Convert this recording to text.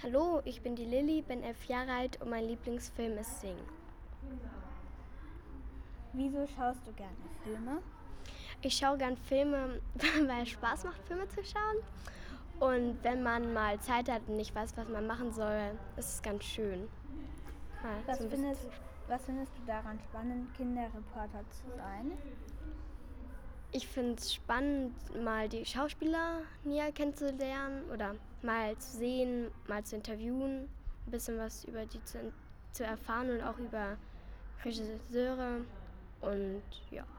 Hallo, ich bin die Lilly, bin 11 Jahre alt und mein Lieblingsfilm ist Sing. Wieso schaust du gerne Filme? Ich schaue gern Filme, weil es Spaß macht, Filme zu schauen. Und wenn man mal Zeit hat und nicht weiß, was man machen soll, ist es ganz schön. Mal Was so ein bisschen was findest du daran spannend, Kinderreporter zu sein? Ich finde es spannend, mal die Schauspieler näher kennenzulernen oder mal zu sehen, mal zu interviewen, ein bisschen was über die zu erfahren und auch über Regisseure und ja.